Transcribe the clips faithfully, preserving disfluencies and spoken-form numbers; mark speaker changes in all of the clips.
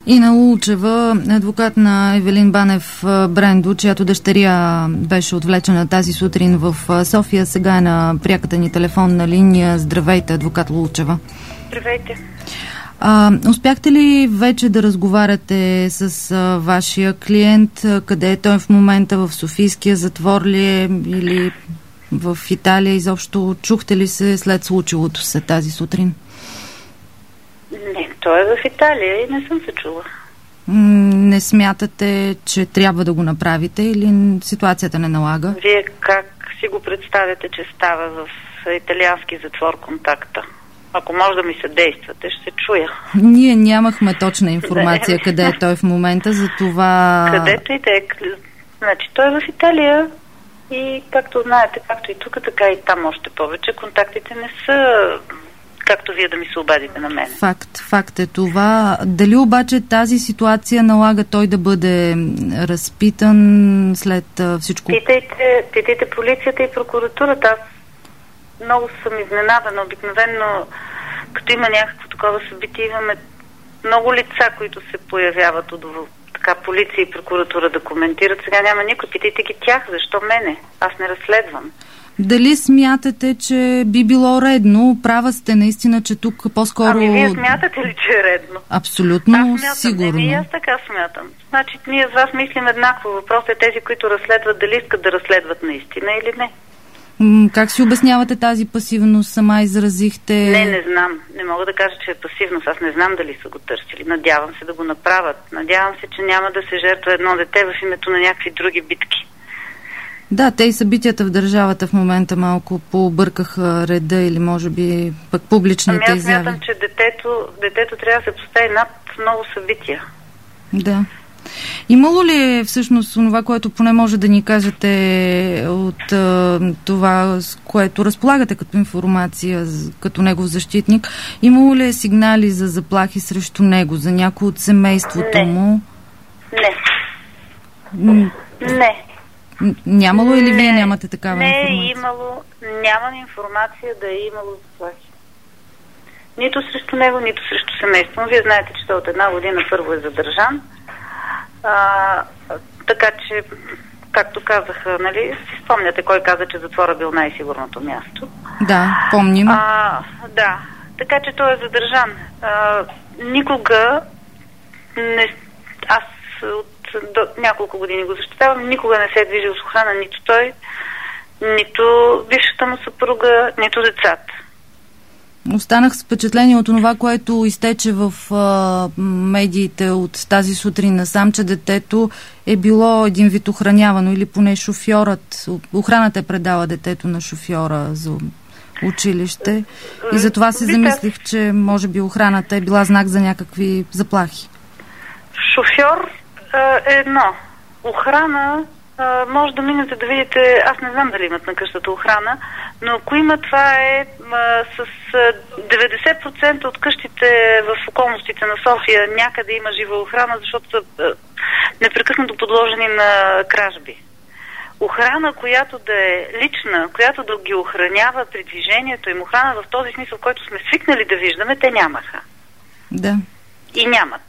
Speaker 1: Ина Лулчева, адвокат на Евелин Банев Брендо, чиято дъщеря беше отвлечена тази сутрин в София. Сега е на пряката ни телефонна линия. Здравейте, адвокат Лулчева.
Speaker 2: Здравейте.
Speaker 1: А, успяхте ли вече да разговаряте с а, вашия клиент? Къде е той в момента? В Софийския затвор ли е или в Италия? Изобщо чухте ли се след случилото се тази сутрин?
Speaker 2: Не, той е в Италия и не съм се чула.
Speaker 1: Не смятате, че трябва да го направите или ситуацията не налага?
Speaker 2: Вие как си го представяте, че става в италиански затвор контакта? Ако може да ми съдействате, ще се чуя.
Speaker 1: Ние нямахме точна информация да, къде е той в момента, за това...
Speaker 2: Където и да е. Значи, той е в Италия и както знаете, както и тук, така и там още повече. Контактите не са както вие да ми се обадите на мен.
Speaker 1: Факт, факт е това. Дали обаче тази ситуация налага той да бъде разпитан след всичко?
Speaker 2: Питайте, питайте полицията и прокуратурата. Аз много съм изненадана. Обикновено, като има някакво такова събитие, имаме много лица, които се появяват от така полиция и прокуратура да коментират. Сега няма никой. Питайте ги тях. Защо мене? Аз не разследвам.
Speaker 1: Дали смятате, че би било редно? Права сте наистина, че тук по-скоро...
Speaker 2: Ами вие смятате ли, че е редно?
Speaker 1: Абсолютно,
Speaker 2: аз смятам,
Speaker 1: сигурно.
Speaker 2: Не, аз така смятам. Значи ние с вас мислим еднакво. Въпросът е тези, които разследват, дали искат да разследват наистина или не.
Speaker 1: М- как си обяснявате тази пасивност? Сама изразихте...
Speaker 2: Не, не знам. Не мога да кажа, че е пасивност. Аз не знам дали са го търсили. Надявам се да го направят. Надявам се, че няма да се жертва едно дете в името на някакви други битки.
Speaker 1: Да, те и събитията в държавата в момента малко пообъркаха реда или може би пък публичните изяви.
Speaker 2: Ами аз смятам, че детето, детето трябва да се постави над много събития.
Speaker 1: Да. Имало ли е всъщност това, което поне може да ни кажете от а, това, с което разполагате като информация, като негов защитник, имало ли е сигнали за заплахи срещу него, за някой от семейството
Speaker 2: не.
Speaker 1: му?
Speaker 2: Не.
Speaker 1: М-
Speaker 2: не.
Speaker 1: Нямало или вие нямате такава
Speaker 2: не
Speaker 1: информация?
Speaker 2: Не е имало, нямам информация да е имало заплахи. Нито срещу него, нито срещу семейство. Вие знаете, че той от една година първо е задържан. А, така че, както казаха, нали, си спомняте кой каза, че затвора бил най-сигурното място.
Speaker 1: Да, помним.
Speaker 2: А, да, така че той е задържан. А, никога не... Аз от до няколко години го защитавам, никога не се е движил с охрана, нито той, нито бившата му съпруга, нито децата.
Speaker 1: Останах с впечатление от това, което изтече в а, медиите от тази сутрин насам, че детето е било един вид охранявано или поне шофьорът, охраната е предала детето на шофьора за училище и затова си замислих, че може би охраната е била знак за някакви заплахи.
Speaker 2: Шофьор е едно. Охрана може да минете да видите, аз не знам дали имат на къщата охрана, но ако има, това е а, с деветдесет процента от къщите в околностите на София някъде има жива охрана, защото са а, непрекъснато подложени на кражби. Охрана, която да е лична, която да ги охранява при движението им, охрана в този смисъл, в който сме свикнали да виждаме, те нямаха.
Speaker 1: Да.
Speaker 2: И нямат.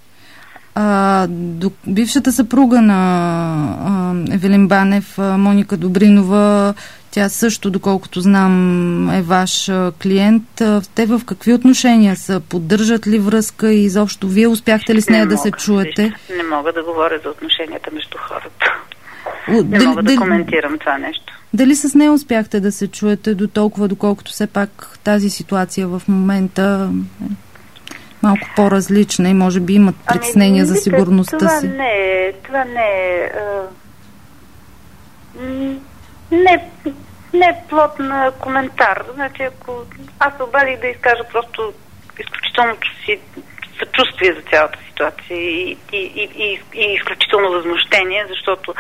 Speaker 1: А, до, бившата съпруга на а, Евелин Банев, а, Моника Добринова, тя също, доколкото знам, е ваш а, клиент. А, те в какви отношения са? Поддържат ли връзка и изобщо вие успяхте ли с нея не да мога, се чуете?
Speaker 2: Вижте, не мога да говоря за отношенията между хората.
Speaker 1: О,
Speaker 2: не
Speaker 1: дали,
Speaker 2: мога да
Speaker 1: дали,
Speaker 2: коментирам това нещо.
Speaker 1: Дали с нея успяхте да се чуете до толкова, доколкото все пак тази ситуация в момента е малко по-различна и може би имат притеснения ами, за сигурността
Speaker 2: това
Speaker 1: си?
Speaker 2: Не е, това не е... Не, не е плод на коментар. Значи, ако аз се обадих да изкажа просто изключителното си съчувствие за цялата ситуация и, и, и, и, и изключително възмущение, защото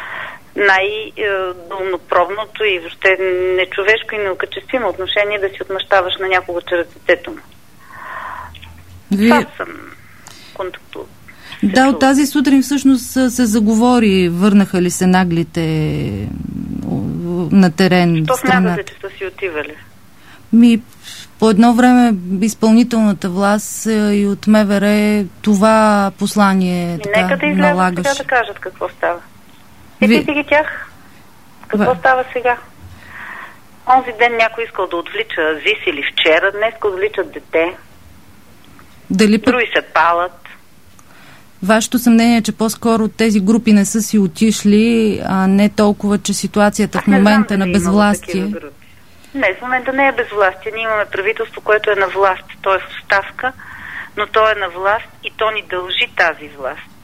Speaker 2: най-долнопробното и въобще нечовешко и неокачествимо отношение да си отмъщаваш на някого чрез детето му.
Speaker 1: Вие...
Speaker 2: Това съм контактувал.
Speaker 1: Да, от тази сутрин всъщност се заговори, върнаха ли се наглите на терен.
Speaker 2: Що смятате, че са си отивали?
Speaker 1: Ми, по едно време изпълнителната власт и от МВР това послание така
Speaker 2: нека да излязат
Speaker 1: налагаше.
Speaker 2: сега да кажат какво става. Питайте Ви... ги тях. Какво В... става сега? Онзи ден някой искал да отвлича Азис или вчера, днес отвличат дете.
Speaker 1: Дали пък...
Speaker 2: Други се палят.
Speaker 1: Вашето съмнение е, че по-скоро тези групи не са си отишли, а не толкова, че ситуацията в момента е на безвластие.
Speaker 2: Не, в момента не е безвластие. Ние имаме правителство, което е на власт. То е в оставка, но то е на власт и то ни дължи тази власт.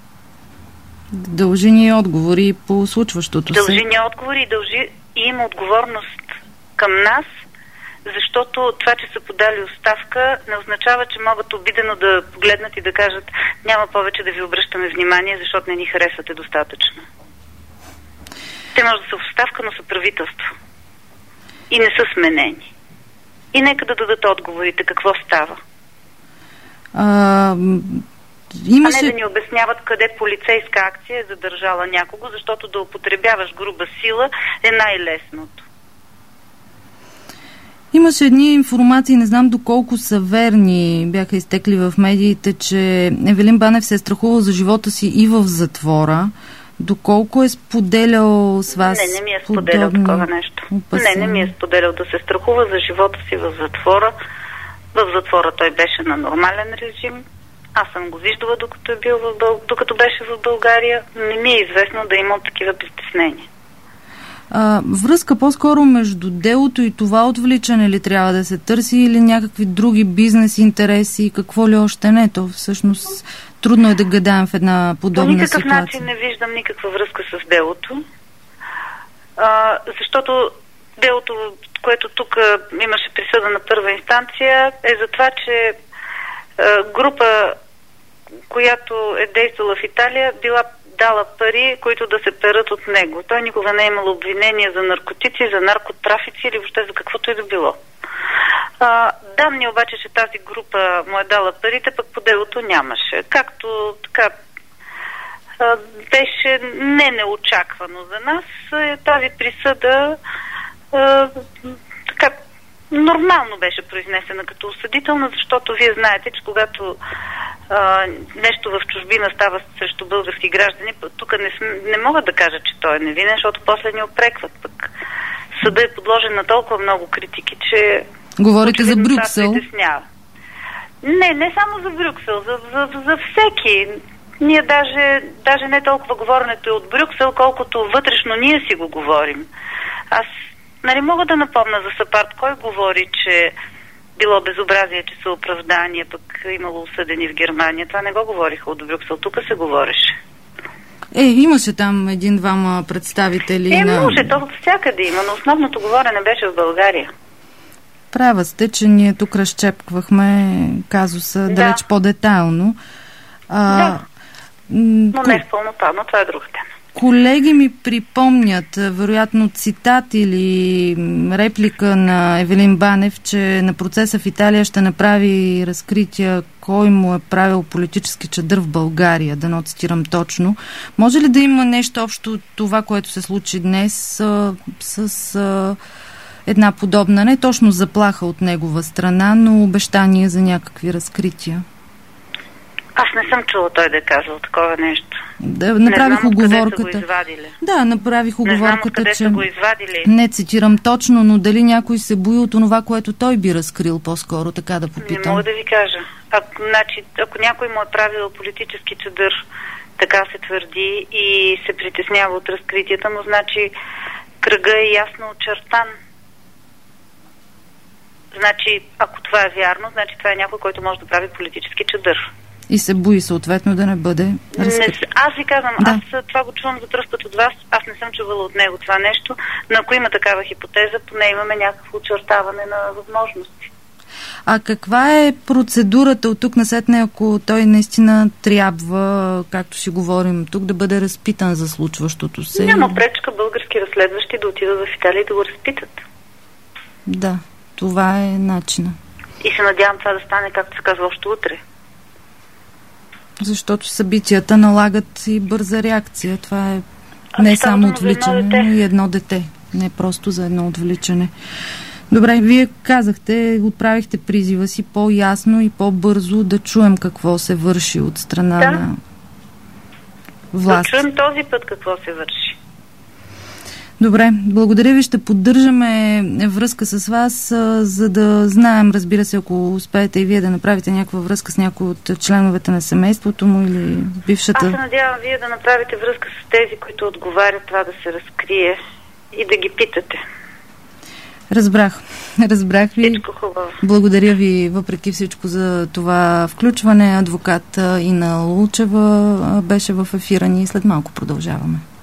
Speaker 1: Дължи ни отговори по случващото се.
Speaker 2: Дължи ни отговори и дължи и има отговорност към нас, защото това, че са подали оставка, не означава, че могат обидено да погледнат и да кажат: няма повече да ви обръщаме внимание, защото не ни харесвате достатъчно. Те може да са в оставка, но са правителство. И не са сменени. И нека да дадат отговорите какво става.
Speaker 1: А, имаше...
Speaker 2: а не да ни обясняват къде полицейска акция е задържала някого, защото да употребяваш груба сила е най-лесното.
Speaker 1: Имаше едни информации, не знам доколко са верни, бяха изтекли в медиите, че Евелин Банев се е страхувал за живота си и в затвора. Доколко е споделял с вас?
Speaker 2: Не, не ми е споделял такова нещо. Опасение. Не, не ми е споделял да се страхува за живота си в затвора. В затвора той беше на нормален режим. Аз съм го виждала докато, е бил в Бъл... докато беше в България. Не ми е известно да има такива притеснения.
Speaker 1: А, връзка по-скоро между делото и това отвличане ли трябва да се търси, или някакви други бизнес интереси, какво ли още не? То всъщност трудно е да гадаем в една подобна ситуация. По никакъв
Speaker 2: начин не виждам никаква връзка с делото, а, защото делото, което тук имаше присъда на първа инстанция, е за това, че а, група, която е действала в Италия, била дала пари, които да се перат от него. Той никога не е имал обвинения за наркотици, за наркотрафици или въобще за каквото и да било. А, данни обаче, че тази група му е дала парите, пък по делото нямаше. Както така а, беше не неочаквано за нас, е, тази присъда а, така нормално беше произнесена като осъдителна, защото вие знаете, че когато а, нещо в чужбина става срещу български граждани, тук не, не могат да кажат, че той е невинен, защото после ни опрекват. Пък съда е подложен на толкова много критики, че...
Speaker 1: Говорите за Брюксел?
Speaker 2: Не, не само за Брюксел, за, за, за всеки. Ние даже, даже не толкова говоренето е от Брюксел, колкото вътрешно ние си го говорим. Аз нали мога да напомня за Сапарт, кой говори, че било безобразие, че са оправдания, пък имало осъдени в Германия. Това не го говориха от Брюксел, тук се говореше.
Speaker 1: Е, имаше там един-двама представители
Speaker 2: е,
Speaker 1: на...
Speaker 2: Е, може, то всякъде има, но основното говорене беше в България.
Speaker 1: Права сте, че ние тук разчепквахме казуса да. далеч по-детайлно. А,
Speaker 2: да, но не в пълнота, но това е друга тема.
Speaker 1: Колеги ми припомнят, вероятно цитат или реплика на Евелин Банев, че на процеса в Италия ще направи разкрития кой му е правил политически чадър в България, да не цитирам точно. Може ли да има нещо общо от това, което се случи днес а, с а, една подобна, не точно заплаха от негова страна, но обещания за някакви разкрития?
Speaker 2: Аз не съм чула той да е казал такова нещо.
Speaker 1: Да, направих
Speaker 2: не знам
Speaker 1: оговорката. Да, направих оговорката,
Speaker 2: не
Speaker 1: че
Speaker 2: го извадили.
Speaker 1: Не цитирам точно, но дали някой се бои от това, което той би разкрил по-скоро, така да попитам.
Speaker 2: Не мога да ви кажа. Ако, значи, ако някой му е правил политически чадър, така се твърди и се притеснява от разкритията му, значи кръга е ясно очертан. Значи, ако това е вярно, значи това е някой, който може да прави политически чадър.
Speaker 1: И се бои съответно да не бъде разкрит.
Speaker 2: Аз ви казвам,
Speaker 1: да.
Speaker 2: аз това го чувам за пръв път от вас, аз не съм чувала от него това нещо, но ако има такава хипотеза, поне имаме някакво очертаване на възможности.
Speaker 1: А каква е процедурата от тук насетне, ако той наистина трябва, както си говорим тук, да бъде разпитан за случващото се?
Speaker 2: Няма пречка български разследващи да отидат в Италия и да го разпитат.
Speaker 1: Да, това е начина.
Speaker 2: И се надявам това да стане, както се казва, още утре.
Speaker 1: Защото събитията налагат и бърза реакция. Това е не само отвличане, но и едно дете. Не просто за едно отвличане. Добре, вие казахте, отправихте призива си по-ясно и по-бързо да чуем какво се върши от страна
Speaker 2: да.
Speaker 1: на власт.
Speaker 2: Да чуем този път какво се върши.
Speaker 1: Добре, благодаря ви. Ще поддържаме връзка с вас, а, за да знаем, разбира се, ако успеете и вие да направите някаква връзка с някой от членовете на семейството му или бившата...
Speaker 2: Аз се надявам вие да направите връзка с тези, които отговарят това да се разкрие и да ги питате.
Speaker 1: Разбрах. Разбрах ви.
Speaker 2: Всичко хубаво.
Speaker 1: Благодаря ви въпреки всичко за това включване. Адвокат Ина Лулчева беше в ефира ни. След малко продължаваме.